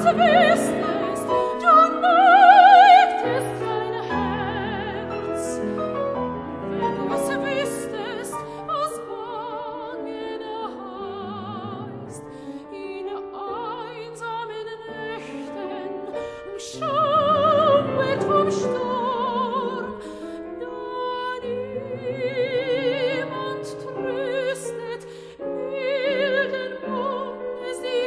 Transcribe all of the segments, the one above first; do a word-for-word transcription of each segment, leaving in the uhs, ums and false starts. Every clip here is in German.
wüsstest, du neigtest dein Herz. Wenn du es wüsstest, was Bangen heißt, in einsamen Nächten umschauet vom Sturm, da niemand tröstet milden Mannes die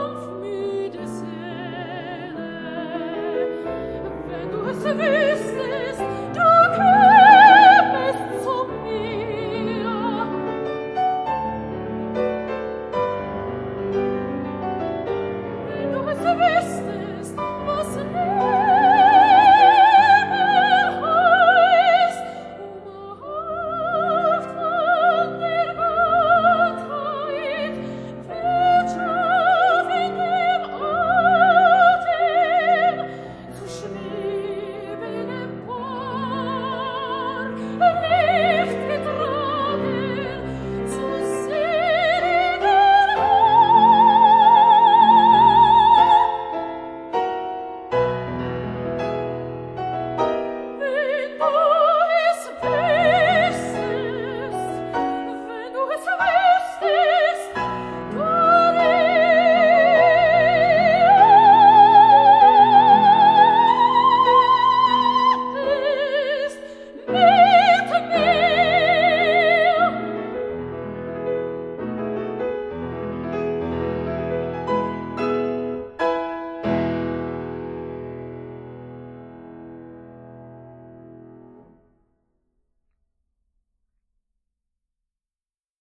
kampfmüde Seele. Wenn du es wüsstest,